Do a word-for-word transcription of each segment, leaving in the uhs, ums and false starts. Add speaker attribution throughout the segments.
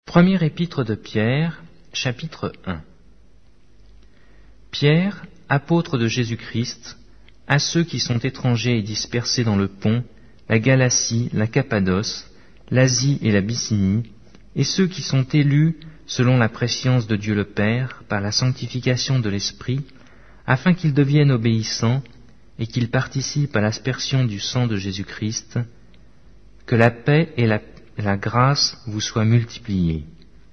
Speaker 1: Premier épître de Pierre, chapitre un. Pierre, apôtre de Jésus-Christ, à ceux qui sont étrangers et dispersés dans le Pont, la Galatie, la Cappadoce, l'Asie et la Bithynie, et ceux qui sont élus selon la prescience de Dieu le Père, par la sanctification de l'Esprit, afin qu'ils deviennent obéissants et qu'ils participent à l'aspersion du sang de Jésus-Christ, que la paix et la, la grâce vous soient multipliées.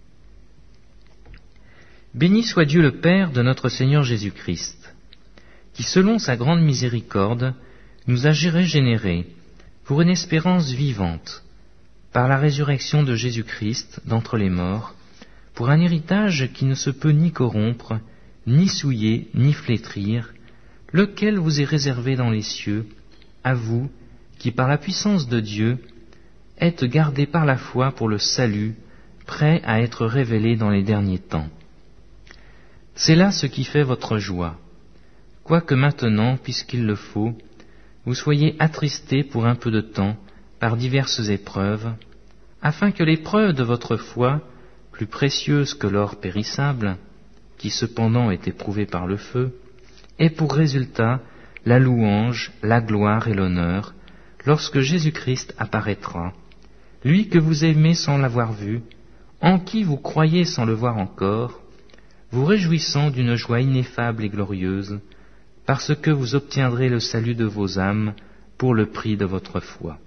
Speaker 1: Béni soit Dieu le Père de notre Seigneur Jésus-Christ, qui selon sa grande miséricorde nous a régénérés pour une espérance vivante, par la résurrection de Jésus-Christ d'entre les morts, pour un héritage qui ne se peut ni corrompre, ni souiller, ni flétrir, lequel vous est réservé dans les cieux, à vous, qui par la puissance de Dieu, êtes gardés par la foi pour le salut, prêt à être révélé dans les derniers temps. C'est là ce qui fait votre joie, quoique maintenant, puisqu'il le faut, vous soyez attristés pour un peu de temps par diverses épreuves, afin que l'épreuve de votre foi, plus précieuse que l'or périssable, qui cependant est éprouvé par le feu, ait pour résultat la louange, la gloire et l'honneur, lorsque Jésus-Christ apparaîtra, lui que vous aimez sans l'avoir vu, en qui vous croyez sans le voir encore, vous réjouissant d'une joie ineffable et glorieuse, parce que vous obtiendrez le salut de vos âmes pour le prix de votre foi.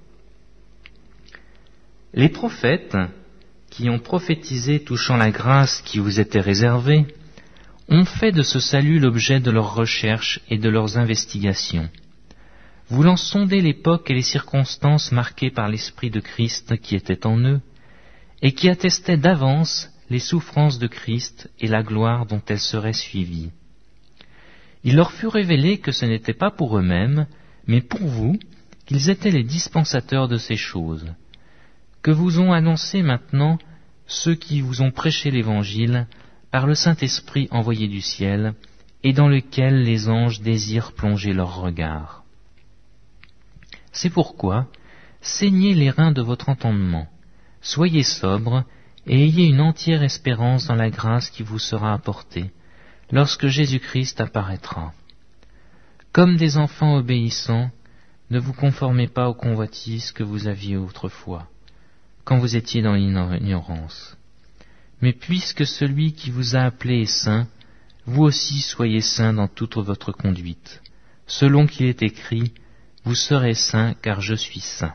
Speaker 1: Les prophètes, qui ont prophétisé touchant la grâce qui vous était réservée, ont fait de ce salut l'objet de leurs recherches et de leurs investigations, voulant sonder l'époque et les circonstances marquées par l'Esprit de Christ qui était en eux, et qui attestaient d'avance les souffrances de Christ et la gloire dont elles seraient suivies. Il leur fut révélé que ce n'était pas pour eux-mêmes, mais pour vous, qu'ils étaient les dispensateurs de ces choses, que vous ont annoncé maintenant ceux qui vous ont prêché l'Évangile par le Saint-Esprit envoyé du ciel, et dans lequel les anges désirent plonger leurs regards. C'est pourquoi, saignez les reins de votre entendement, soyez sobres, et ayez une entière espérance dans la grâce qui vous sera apportée, lorsque Jésus-Christ apparaîtra. Comme des enfants obéissants, ne vous conformez pas aux convoitises que vous aviez autrefois, quand vous étiez dans l'ignorance. Mais puisque celui qui vous a appelé est saint, vous aussi soyez saints dans toute votre conduite, selon qu'il est écrit, vous serez saints car je suis saint.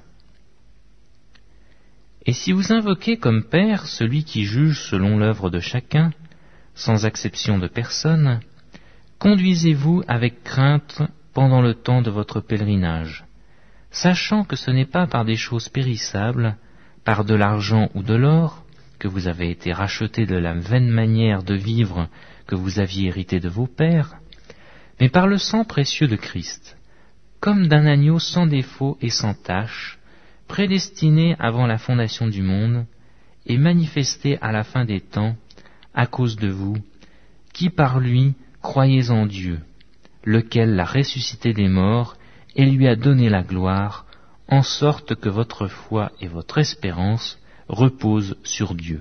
Speaker 1: Et si vous invoquez comme Père celui qui juge selon l'œuvre de chacun, sans exception de personne, conduisez-vous avec crainte pendant le temps de votre pèlerinage, sachant que ce n'est pas par des choses périssables, par de l'argent ou de l'or, que vous avez été rachetés de la vaine manière de vivre que vous aviez hérité de vos pères, mais par le sang précieux de Christ, comme d'un agneau sans défaut et sans tache, prédestiné avant la fondation du monde, et manifesté à la fin des temps, à cause de vous, qui par lui croyez en Dieu, lequel l'a ressuscité des morts et lui a donné la gloire, en sorte que votre foi et votre espérance reposent sur Dieu.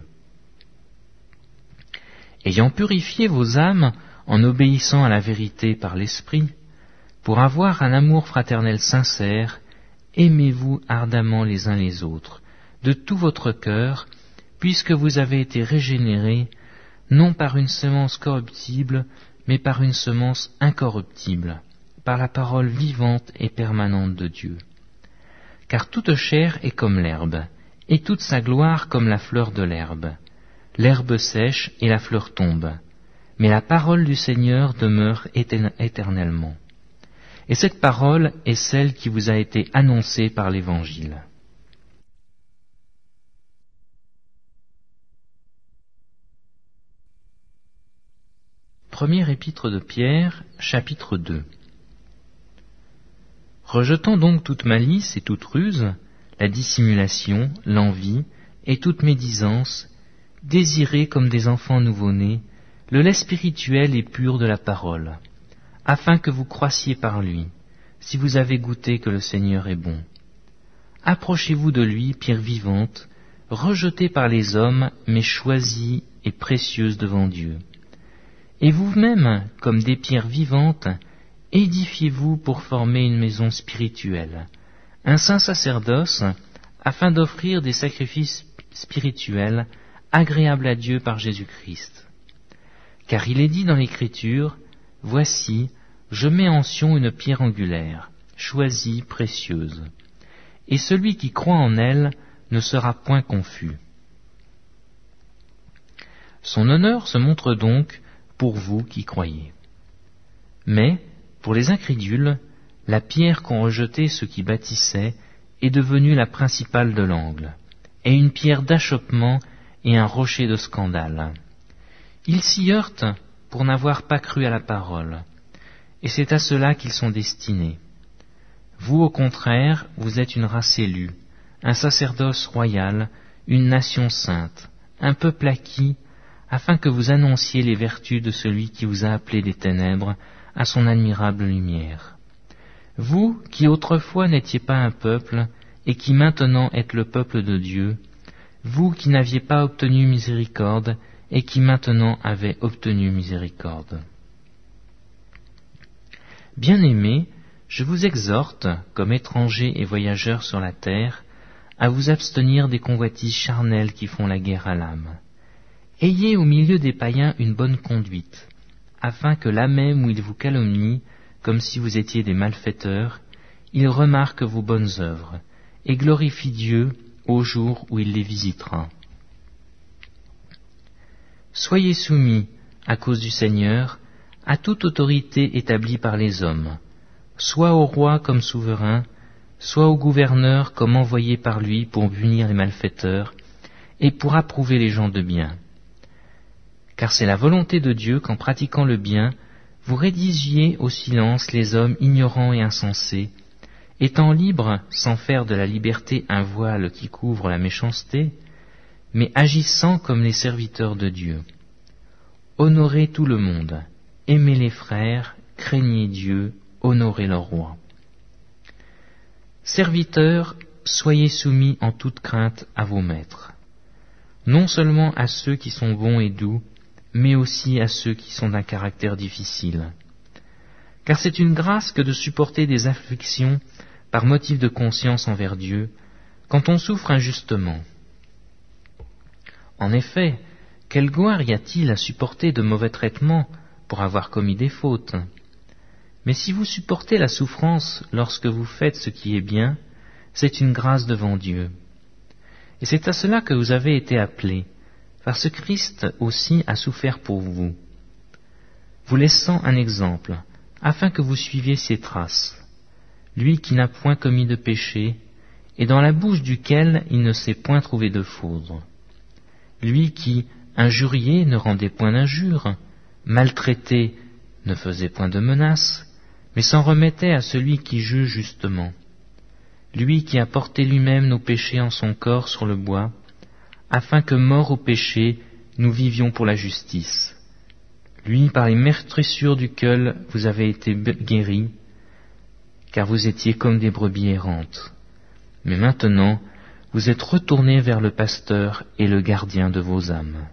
Speaker 1: Ayant purifié vos âmes en obéissant à la vérité par l'Esprit, pour avoir un amour fraternel sincère, aimez-vous ardemment les uns les autres, de tout votre cœur, puisque vous avez été régénérés, non par une semence corruptible, mais par une semence incorruptible, par la parole vivante et permanente de Dieu. Car toute chair est comme l'herbe, et toute sa gloire comme la fleur de l'herbe. L'herbe sèche et la fleur tombe, mais la parole du Seigneur demeure éternellement. Et cette parole est celle qui vous a été annoncée par l'Évangile. Premier épître de Pierre, chapitre deux. Rejetant donc toute malice et toute ruse, la dissimulation, l'envie et toute médisance, désirez comme des enfants nouveau-nés le lait spirituel et pur de la parole, afin que vous croissiez par lui, si vous avez goûté que le Seigneur est bon. Approchez-vous de lui, pierre vivante, rejetée par les hommes, mais choisie et précieuse devant Dieu. Et vous-même, comme des pierres vivantes, édifiez-vous pour former une maison spirituelle, un saint sacerdoce, afin d'offrir des sacrifices spirituels agréables à Dieu par Jésus-Christ. Car il est dit dans l'Écriture, « Voici, je mets en Sion une pierre angulaire, choisie, précieuse, et celui qui croit en elle ne sera point confus. » Son honneur se montre donc pour vous qui croyez. Mais, pour les incrédules, la pierre qu'ont rejetée ceux qui bâtissaient est devenue la principale de l'angle, et une pierre d'achoppement et un rocher de scandale. Ils s'y heurtent pour n'avoir pas cru à la parole, et c'est à cela qu'ils sont destinés. Vous, au contraire, vous êtes une race élue, un sacerdoce royal, une nation sainte, un peuple acquis, afin que vous annonciez les vertus de celui qui vous a appelés des ténèbres à son admirable lumière. Vous, qui autrefois n'étiez pas un peuple, et qui maintenant êtes le peuple de Dieu, vous qui n'aviez pas obtenu miséricorde, et qui maintenant avez obtenu miséricorde. Bien-aimés, je vous exhorte, comme étrangers et voyageurs sur la terre, à vous abstenir des convoitises charnelles qui font la guerre à l'âme. Ayez au milieu des païens une bonne conduite, afin que là même où ils vous calomnient, comme si vous étiez des malfaiteurs, ils remarquent vos bonnes œuvres, et glorifient Dieu au jour où il les visitera. Soyez soumis, à cause du Seigneur, à toute autorité établie par les hommes, soit au roi comme souverain, soit au gouverneur comme envoyé par lui pour punir les malfaiteurs, et pour approuver les gens de bien. Car c'est la volonté de Dieu qu'en pratiquant le bien, vous rédigiez au silence les hommes ignorants et insensés, étant libres sans faire de la liberté un voile qui couvre la méchanceté, mais agissant comme les serviteurs de Dieu. Honorez tout le monde, aimez les frères, craignez Dieu, honorez leur roi. Serviteurs, soyez soumis en toute crainte à vos maîtres, non seulement à ceux qui sont bons et doux, mais aussi à ceux qui sont d'un caractère difficile. Car c'est une grâce que de supporter des afflictions par motif de conscience envers Dieu, quand on souffre injustement. En effet, quelle gloire y a-t-il à supporter de mauvais traitements pour avoir commis des fautes? Mais si vous supportez la souffrance lorsque vous faites ce qui est bien, c'est une grâce devant Dieu. Et c'est à cela que vous avez été appelés, parce que Christ aussi a souffert pour vous, vous laissant un exemple, afin que vous suiviez ses traces, lui qui n'a point commis de péché, et dans la bouche duquel il ne s'est point trouvé de foudre, lui qui, injurié, ne rendait point d'injure, maltraité, ne faisait point de menaces, mais s'en remettait à celui qui juge justement, lui qui a porté lui-même nos péchés en son corps sur le bois, afin que, morts au péché, nous vivions pour la justice. Lui, par les meurtrissures duquel vous avez été guéris, car vous étiez comme des brebis errantes. Mais maintenant, vous êtes retournés vers le pasteur et le gardien de vos âmes.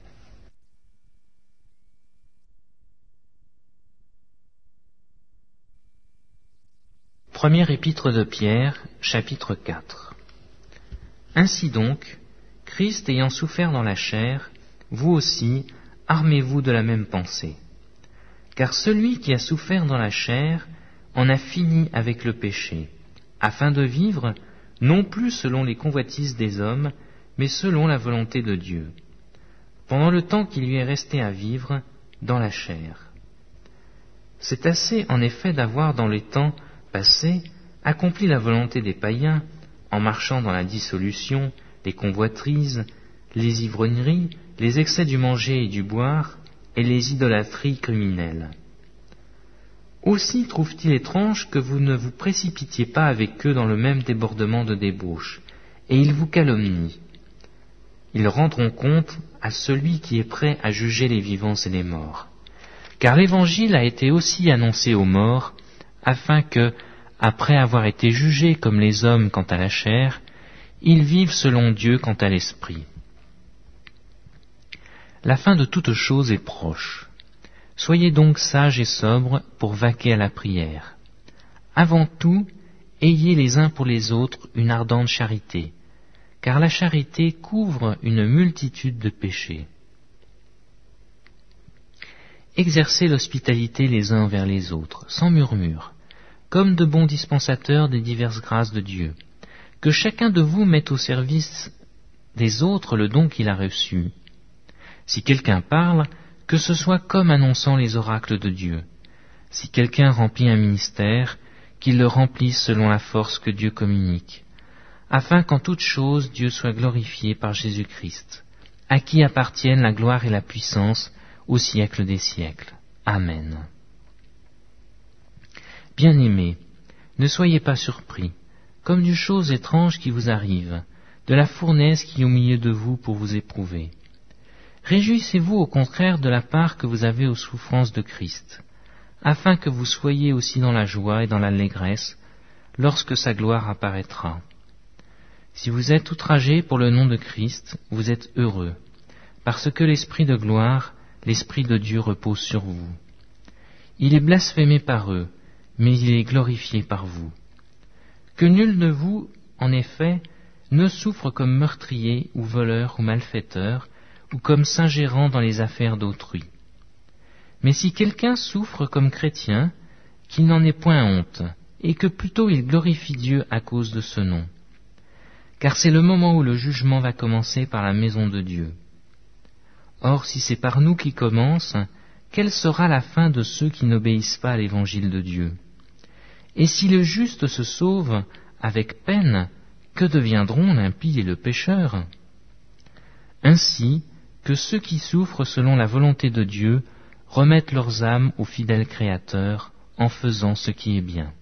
Speaker 1: Première épître de Pierre, chapitre quatre. Ainsi donc, Christ ayant souffert dans la chair, vous aussi, armez-vous de la même pensée. Car celui qui a souffert dans la chair en a fini avec le péché, afin de vivre non plus selon les convoitises des hommes, mais selon la volonté de Dieu, pendant le temps qu'il lui est resté à vivre dans la chair. C'est assez en effet d'avoir dans les temps passés accompli la volonté des païens, en marchant dans la dissolution, les convoitises, les ivrogneries, les excès du manger et du boire, et les idolâtries criminelles. Aussi trouve-t-il étrange que vous ne vous précipitiez pas avec eux dans le même débordement de débauche, et ils vous calomnient. Ils rendront compte à celui qui est prêt à juger les vivants et les morts. Car l'Évangile a été aussi annoncé aux morts, afin que, après avoir été jugés comme les hommes quant à la chair, Ils vivent selon Dieu quant à l'esprit. La fin de toute chose est proche. Soyez donc sages et sobres pour vaquer à la prière. Avant tout, ayez les uns pour les autres une ardente charité, car la charité couvre une multitude de péchés. Exercez l'hospitalité les uns envers les autres, sans murmure, comme de bons dispensateurs des diverses grâces de Dieu. Que chacun de vous mette au service des autres le don qu'il a reçu. Si quelqu'un parle, que ce soit comme annonçant les oracles de Dieu. Si quelqu'un remplit un ministère, qu'il le remplisse selon la force que Dieu communique, afin qu'en toute chose Dieu soit glorifié par Jésus-Christ, à qui appartiennent la gloire et la puissance au siècle des siècles. Amen. Bien-aimés, ne soyez pas surpris, comme d'une chose étrange qui vous arrive, de la fournaise qui est au milieu de vous pour vous éprouver. Réjouissez-vous au contraire de la part que vous avez aux souffrances de Christ, afin que vous soyez aussi dans la joie et dans l'allégresse lorsque sa gloire apparaîtra. Si vous êtes outragés pour le nom de Christ, vous êtes heureux, parce que l'Esprit de gloire, l'Esprit de Dieu repose sur vous. Il est blasphémé par eux, mais il est glorifié par vous. Que nul de vous, en effet, ne souffre comme meurtrier ou voleur ou malfaiteur, ou comme s'ingérant dans les affaires d'autrui. Mais si quelqu'un souffre comme chrétien, qu'il n'en ait point honte, et que plutôt il glorifie Dieu à cause de ce nom. Car c'est le moment où le jugement va commencer par la maison de Dieu. Or, si c'est par nous qu'il commence, quelle sera la fin de ceux qui n'obéissent pas à l'évangile de Dieu? Et si le juste se sauve avec peine, que deviendront l'impie et le pécheur? Ainsi, que ceux qui souffrent selon la volonté de Dieu remettent leurs âmes au fidèle Créateur en faisant ce qui est bien.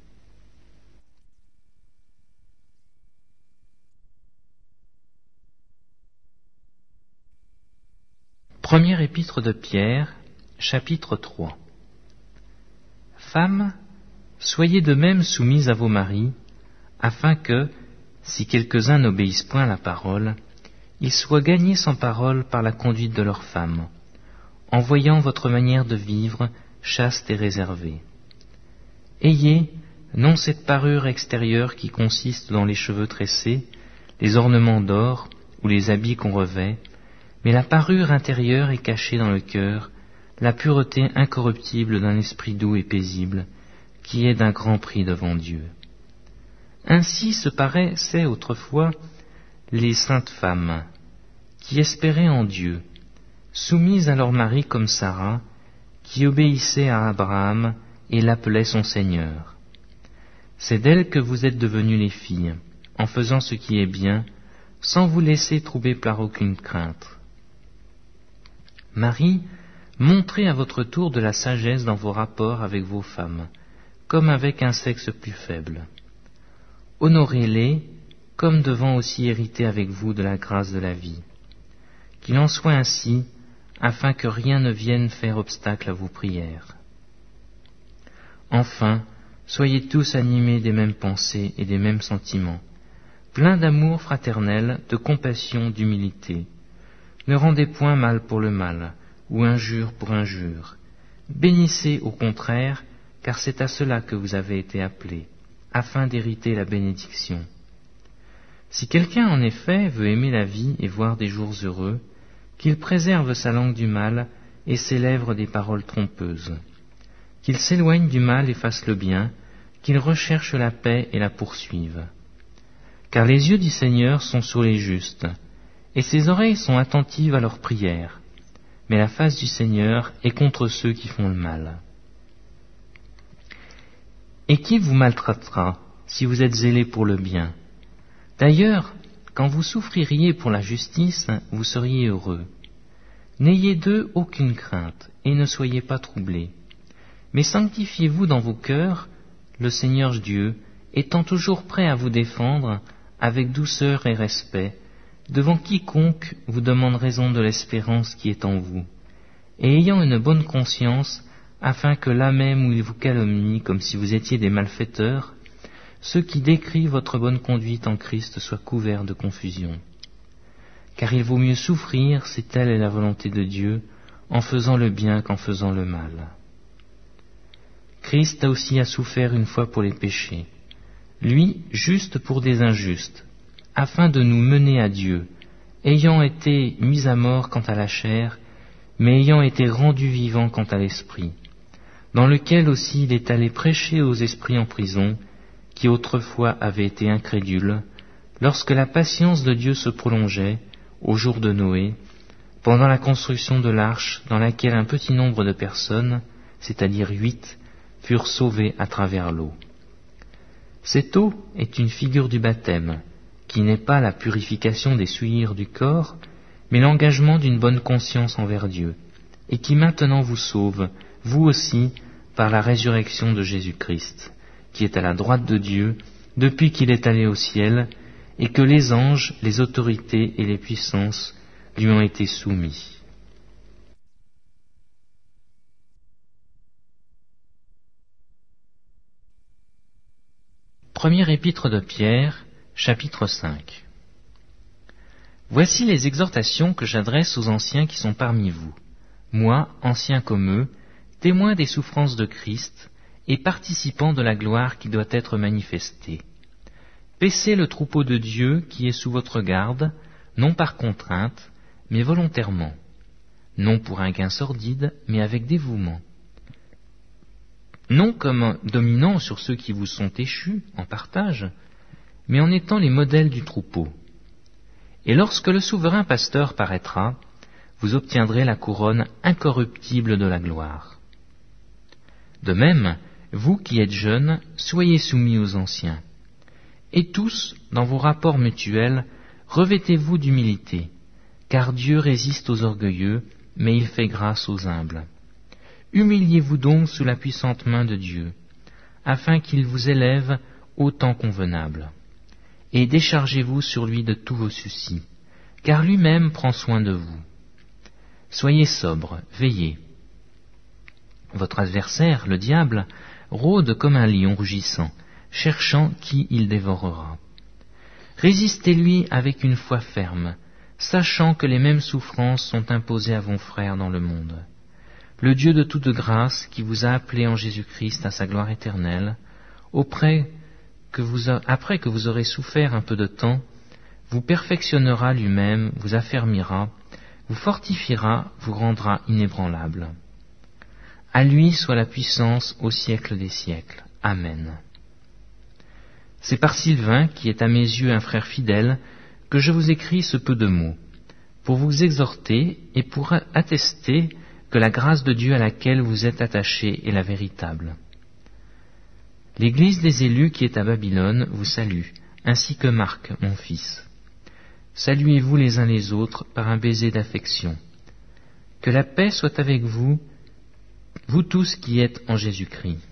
Speaker 1: Première épître de Pierre, chapitre trois. Femmes, soyez de même soumises à vos maris, afin que, si quelques-uns n'obéissent point à la parole, ils soient gagnés sans parole par la conduite de leurs femmes, en voyant votre manière de vivre chaste et réservée. Ayez, non cette parure extérieure qui consiste dans les cheveux tressés, les ornements d'or ou les habits qu'on revêt, mais la parure intérieure est cachée dans le cœur, la pureté incorruptible d'un esprit doux et paisible, qui est d'un grand prix devant Dieu. Ainsi se paraissaient autrefois les saintes femmes, qui espéraient en Dieu, soumises à leur mari comme Sarah, qui obéissait à Abraham et l'appelait son Seigneur. C'est d'elles que vous êtes devenues les filles, en faisant ce qui est bien, sans vous laisser troubler par aucune crainte. Marie, montrez à votre tour de la sagesse dans vos rapports avec vos femmes, comme avec un sexe plus faible. Honorez-les, comme devant aussi hériter avec vous de la grâce de la vie. Qu'il en soit ainsi, afin que rien ne vienne faire obstacle à vos prières. Enfin, soyez tous animés des mêmes pensées et des mêmes sentiments, pleins d'amour fraternel, de compassion, d'humilité. Ne rendez point mal pour le mal, ou injure pour injure. Bénissez au contraire, car c'est à cela que vous avez été appelés, afin d'hériter la bénédiction. Si quelqu'un en effet veut aimer la vie et voir des jours heureux, qu'il préserve sa langue du mal et ses lèvres des paroles trompeuses, qu'il s'éloigne du mal et fasse le bien, qu'il recherche la paix et la poursuive. Car les yeux du Seigneur sont sur les justes, et ses oreilles sont attentives à leurs prières, mais la face du Seigneur est contre ceux qui font le mal. Et qui vous maltraitera si vous êtes zélés pour le bien? D'ailleurs, quand vous souffririez pour la justice, vous seriez heureux. N'ayez d'eux aucune crainte, et ne soyez pas troublés. Mais sanctifiez-vous dans vos cœurs, le Seigneur Dieu, étant toujours prêt à vous défendre, avec douceur et respect, devant quiconque vous demande raison de l'espérance qui est en vous, et ayant une bonne conscience, afin que là même où il vous calomnie comme si vous étiez des malfaiteurs, ceux qui décrient votre bonne conduite en Christ soient couverts de confusion. Car il vaut mieux souffrir, si telle est la volonté de Dieu, en faisant le bien qu'en faisant le mal. Christ a aussi a souffert une fois pour les péchés, lui juste pour des injustes, afin de nous mener à Dieu, ayant été mis à mort quant à la chair, mais ayant été rendu vivant quant à l'esprit, dans lequel aussi il est allé prêcher aux esprits en prison, qui autrefois avaient été incrédules, lorsque la patience de Dieu se prolongeait, au jour de Noé, pendant la construction de l'arche dans laquelle un petit nombre de personnes, c'est-à-dire huit, furent sauvées à travers l'eau. Cette eau est une figure du baptême, qui n'est pas la purification des souillures du corps, mais l'engagement d'une bonne conscience envers Dieu, et qui maintenant vous sauve, vous aussi, par la résurrection de Jésus-Christ, qui est à la droite de Dieu, depuis qu'il est allé au ciel, et que les anges, les autorités et les puissances lui ont été soumis. Première épître de Pierre, chapitre cinq. Voici les exhortations que j'adresse aux anciens qui sont parmi vous, moi, ancien comme eux, témoin des souffrances de Christ et participant de la gloire qui doit être manifestée. Paissez le troupeau de Dieu qui est sous votre garde, non par contrainte, mais volontairement, non pour un gain sordide, mais avec dévouement, non comme dominant sur ceux qui vous sont échus en partage, mais en étant les modèles du troupeau. Et lorsque le souverain pasteur paraîtra, vous obtiendrez la couronne incorruptible de la gloire. De même, vous qui êtes jeunes, soyez soumis aux anciens. Et tous, dans vos rapports mutuels, revêtez-vous d'humilité, car Dieu résiste aux orgueilleux, mais il fait grâce aux humbles. Humiliez-vous donc sous la puissante main de Dieu, afin qu'il vous élève au temps convenable. Et déchargez-vous sur lui de tous vos soucis, car lui-même prend soin de vous. Soyez sobres, veillez. Votre adversaire, le diable, rôde comme un lion rugissant, cherchant qui il dévorera. Résistez-lui avec une foi ferme, sachant que les mêmes souffrances sont imposées à vos frères dans le monde. Le Dieu de toute grâce, qui vous a appelés en Jésus-Christ à sa gloire éternelle, auprès que vous a, après que vous aurez souffert un peu de temps, vous perfectionnera lui-même, vous affermira, vous fortifiera, vous rendra inébranlable. À lui soit la puissance au siècle des siècles. Amen. C'est par Sylvain, qui est à mes yeux un frère fidèle, que je vous écris ce peu de mots, pour vous exhorter et pour attester que la grâce de Dieu à laquelle vous êtes attachés est la véritable. L'Église des élus qui est à Babylone vous salue, ainsi que Marc, mon fils. Saluez-vous les uns les autres par un baiser d'affection. Que la paix soit avec vous, vous tous qui êtes en Jésus-Christ.